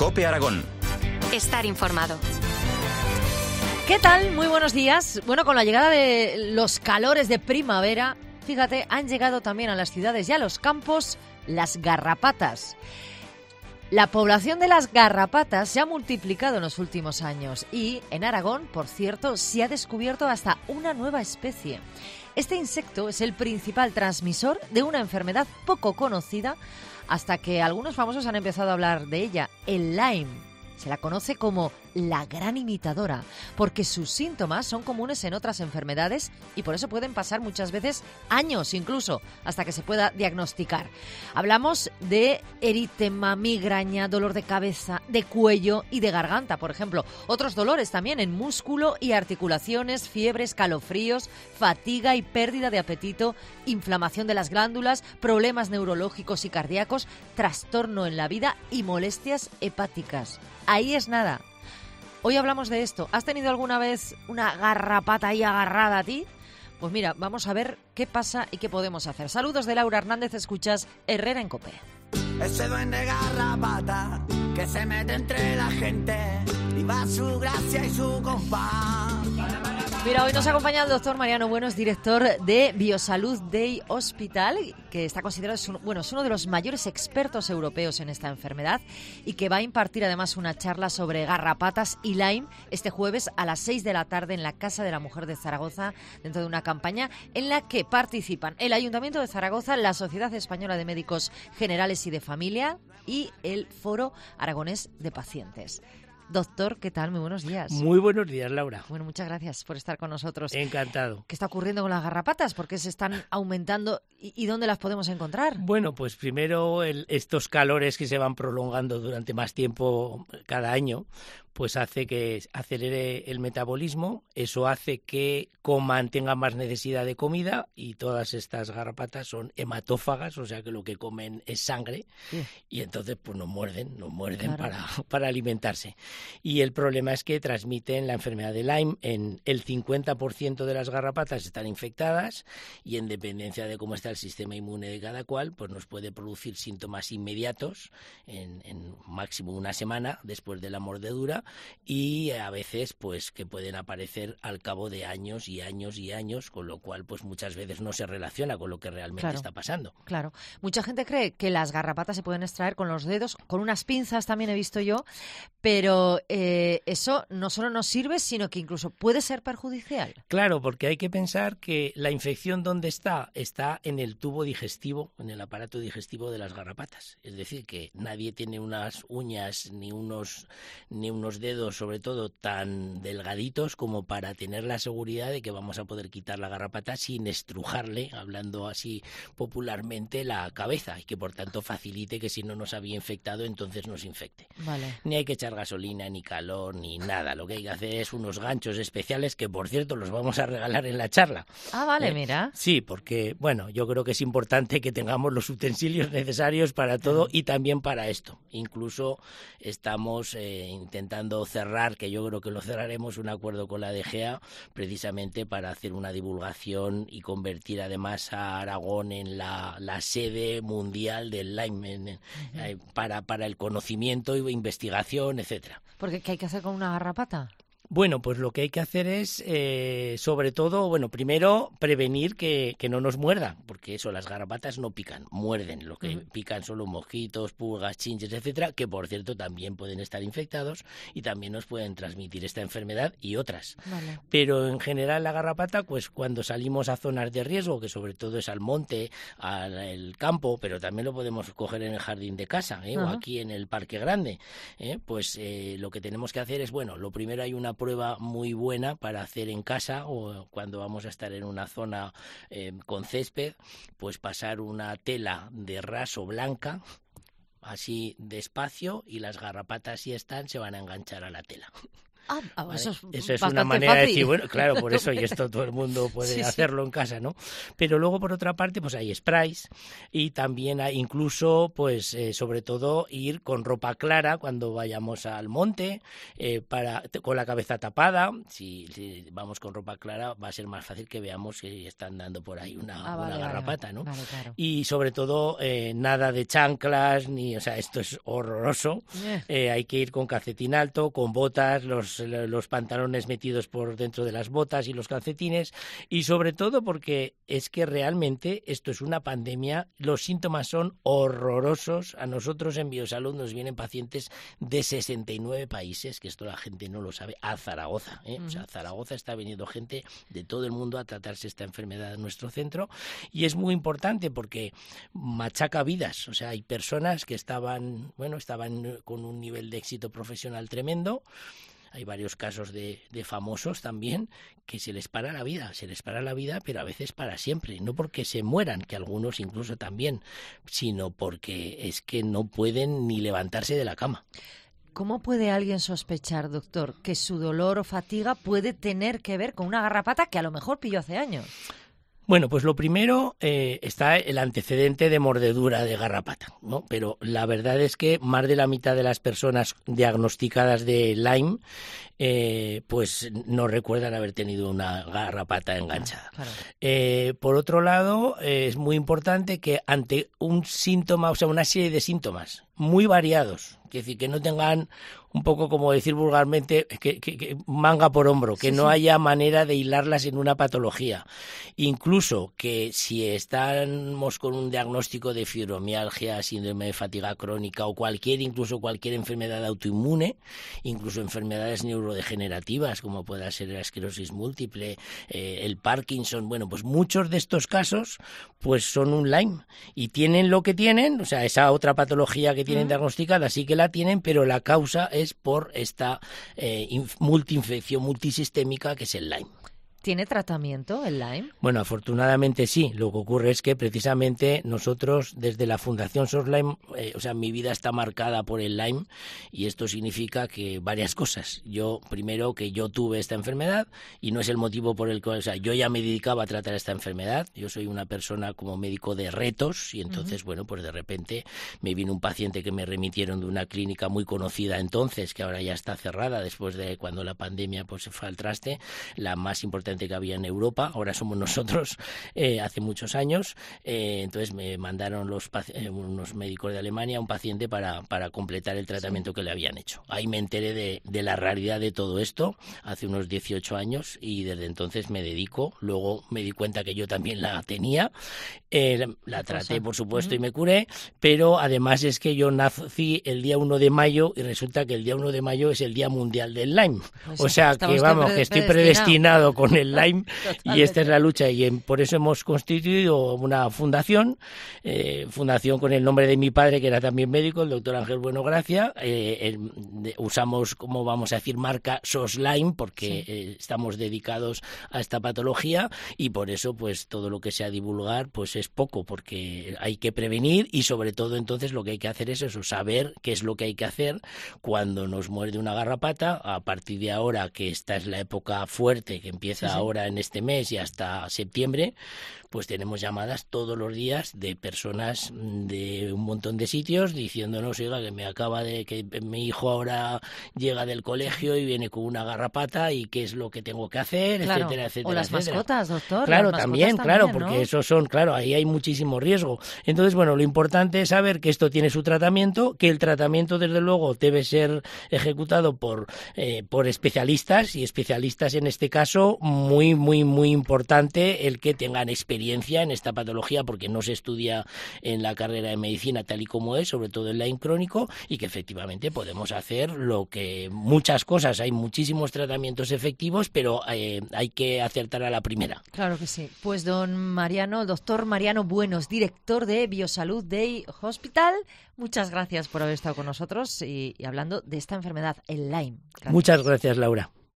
COPE Aragón. Estar informado. ¿Qué tal? Muy buenos días. Bueno, con la llegada de los calores de primavera, fíjate, han llegado también a las ciudades y a los campos las garrapatas. La población de las garrapatas se ha multiplicado en los últimos años y en Aragón, por cierto, se ha descubierto hasta una nueva especie. Este insecto es el principal transmisor de una enfermedad poco conocida hasta que algunos famosos han empezado a hablar de ella, el Lyme. Se la conoce como la gran imitadora, porque sus síntomas son comunes en otras enfermedades y por eso pueden pasar muchas veces años incluso hasta que se pueda diagnosticar. Hablamos de eritema, migraña, dolor de cabeza, de cuello y de garganta, por ejemplo. Otros dolores también en músculo y articulaciones, fiebre, escalofríos, fatiga y pérdida de apetito, inflamación de las glándulas, problemas neurológicos y cardíacos, trastorno en la vida y molestias hepáticas. Ahí es nada. Hoy hablamos de esto. ¿Has tenido alguna vez una garrapata ahí agarrada a ti? Pues mira, vamos a ver qué pasa y qué podemos hacer. Saludos de Laura Hernández, escuchas Herrera en COPE. Ese duende garrapata que se mete entre la gente y va su gracia y su compás. Mira, hoy nos acompaña el doctor Mariano Bueno, es director de Biosalud Day Hospital, que está considerado es uno de los mayores expertos europeos en esta enfermedad y que va a impartir además una charla sobre garrapatas y Lyme este jueves a las 6 de la tarde en la Casa de la Mujer de Zaragoza, dentro de una campaña en la que participan el Ayuntamiento de Zaragoza, la Sociedad Española de Médicos Generales y de Familia y el Foro Aragonés de Pacientes. Doctor, ¿qué tal? Muy buenos días. Muy buenos días, Laura. Bueno, muchas gracias por estar con nosotros. Encantado. ¿Qué está ocurriendo con las garrapatas? ¿Por qué se están aumentando y dónde las podemos encontrar? Bueno, pues primero estos calores que se van prolongando durante más tiempo cada año, pues hace que acelere el metabolismo, eso hace que tengan más necesidad de comida y todas estas garrapatas son hematófagas, o sea que lo que comen es sangre y entonces pues nos muerden claro, para alimentarse. Y el problema es que transmiten la enfermedad de Lyme. En el 50% de las garrapatas están infectadas y en dependencia de cómo está el sistema inmune de cada cual, pues nos puede producir síntomas inmediatos en máximo una semana después de la mordedura y a veces pues que pueden aparecer al cabo de años y años y años, con lo cual pues muchas veces no se relaciona con lo que realmente está pasando. Claro. Mucha gente cree que las garrapatas se pueden extraer con los dedos, con unas pinzas también he visto yo, pero eso no solo nos sirve, sino que incluso puede ser perjudicial. Claro, porque hay que pensar que la infección ¿dónde está? Está en el tubo digestivo, en el aparato digestivo de las garrapatas. Es decir, que nadie tiene unas uñas ni unos dedos, sobre todo, tan delgaditos como para tener la seguridad de que vamos a poder quitar la garrapata sin estrujarle, hablando así popularmente, la cabeza y que por tanto facilite que si no nos había infectado entonces nos infecte. Vale. Ni hay que echar gasolina, ni calor, ni nada. Lo que hay que hacer es unos ganchos especiales que, por cierto, los vamos a regalar en la charla. Ah, vale, mira. Sí, porque, bueno, yo creo que es importante que tengamos los utensilios necesarios para todo y también para esto. Incluso estamos intentando cerrar, que yo creo que lo cerraremos, un acuerdo con la DGA precisamente para hacer una divulgación y convertir además a Aragón en la sede mundial del Lyme para el conocimiento y investigación, etcétera. Porque ¿qué hay que hacer con una garrapata? Bueno, pues lo que hay que hacer es, sobre todo, bueno, primero prevenir que no nos muerda, porque eso, las garrapatas no pican, muerden. Lo que pican son los mosquitos, pulgas, chinches, etcétera, que por cierto también pueden estar infectados y también nos pueden transmitir esta enfermedad y otras. Vale. Pero en general la garrapata, pues cuando salimos a zonas de riesgo, que sobre todo es al monte, al campo, pero también lo podemos coger en el jardín de casa, o aquí en el parque grande, pues lo que tenemos que hacer es, bueno, lo primero hay una prueba muy buena para hacer en casa o cuando vamos a estar en una zona con césped, pues pasar una tela de raso blanca así despacio y las garrapatas si están se van a enganchar a la tela. ¿Vale? Eso es una manera fácil. de decir, bueno, claro, por eso, y esto todo el mundo puede hacerlo en casa, ¿no? Pero luego, por otra parte, pues hay sprays y también hay incluso, pues, sobre todo, ir con ropa clara cuando vayamos al monte, con la cabeza tapada. Si vamos con ropa clara, va a ser más fácil que veamos si están dando por ahí una garrapata, ¿no? Vale, claro. Y sobre todo, nada de chanclas, o sea, esto es horroroso. Hay que ir con calcetín alto, con botas, los pantalones metidos por dentro de las botas y los calcetines, y sobre todo porque es que realmente esto es una pandemia, los síntomas son horrorosos. A nosotros en Biosalud nos vienen pacientes de 69 países, que esto la gente no lo sabe, a Zaragoza, O sea, a Zaragoza está viniendo gente de todo el mundo a tratarse esta enfermedad en nuestro centro, y es muy importante porque machaca vidas. O sea, hay personas que estaban con un nivel de éxito profesional tremendo. Hay varios casos de famosos también que se les para la vida, pero a veces para siempre. No porque se mueran, que algunos incluso también, sino porque es que no pueden ni levantarse de la cama. ¿Cómo puede alguien sospechar, doctor, que su dolor o fatiga puede tener que ver con una garrapata que a lo mejor pilló hace años? Bueno, pues lo primero está el antecedente de mordedura de garrapata, ¿no? Pero la verdad es que más de la mitad de las personas diagnosticadas de Lyme pues no recuerdan haber tenido una garrapata enganchada. Claro. Por otro lado, es muy importante que ante un síntoma, o sea, una serie de síntomas muy variados, es decir, que no tengan un poco, como decir vulgarmente, que manga por hombro, que no haya manera de hilarlas en una patología. Incluso que si estamos con un diagnóstico de fibromialgia, síndrome de fatiga crónica o cualquier enfermedad autoinmune, incluso enfermedades neurodegenerativas como pueda ser la esclerosis múltiple, el Parkinson, bueno, pues muchos de estos casos pues son un Lyme y tienen lo que tienen, o sea, esa otra patología que tienen diagnosticada sí que la tienen, pero la causa es por esta multiinfección multisistémica que es el Lyme. ¿Tiene tratamiento el Lyme? Bueno, afortunadamente sí. Lo que ocurre es que precisamente nosotros desde la Fundación SOS Lyme, o sea, mi vida está marcada por el Lyme y esto significa que varias cosas. Primero, que yo tuve esta enfermedad y no es el motivo por el cual, o sea, yo ya me dedicaba a tratar esta enfermedad. Yo soy una persona como médico de retos y entonces, bueno, pues de repente me vino un paciente que me remitieron de una clínica muy conocida entonces, que ahora ya está cerrada después de cuando la pandemia pues se fue al traste, la más importante que había en Europa, ahora somos nosotros, hace muchos años, entonces me mandaron unos médicos de Alemania un paciente para completar el tratamiento que le habían hecho. Ahí me enteré de la realidad de todo esto, hace unos 18 años, y desde entonces me dedico. Luego me di cuenta que yo también la tenía, la traté por supuesto y me curé, pero además es que yo nací el día 1 de mayo y resulta que el día 1 de mayo es el Día Mundial del Lyme, o sea que vamos, que estoy predestinado con el Lyme. Totalmente. Y esta es la lucha y por eso hemos constituido una fundación con el nombre de mi padre, que era también médico, el doctor Ángel Bueno Gracia. Usamos, como vamos a decir, marca SOS Lyme porque estamos dedicados a esta patología y por eso pues todo lo que sea divulgar pues es poco, porque hay que prevenir y sobre todo entonces lo que hay que hacer es eso, saber qué es lo que hay que hacer cuando nos muerde una garrapata. A partir de ahora, que esta es la época fuerte que empieza ahora en este mes y hasta septiembre, pues tenemos llamadas todos los días de personas de un montón de sitios diciéndonos, oiga, que mi hijo ahora llega del colegio y viene con una garrapata y qué es lo que tengo que hacer, claro, etcétera, etcétera. O las mascotas, doctor. Claro, las también, mascotas claro, también, ¿no? porque esos son, claro, ahí hay muchísimo riesgo. Entonces, bueno, lo importante es saber que esto tiene su tratamiento, que el tratamiento, desde luego, debe ser ejecutado por especialistas, y especialistas en este caso muy, muy, muy importante el que tengan experiencia en esta patología, porque no se estudia en la carrera de medicina tal y como es, sobre todo el Lyme crónico, y que efectivamente podemos hacer muchas cosas. Hay muchísimos tratamientos efectivos, pero hay que acertar a la primera. Claro que sí. Pues doctor Mariano Buenos, director de Biosalud Day Hospital, muchas gracias por haber estado con nosotros y hablando de esta enfermedad, el Lyme. Gracias. Muchas gracias, Laura.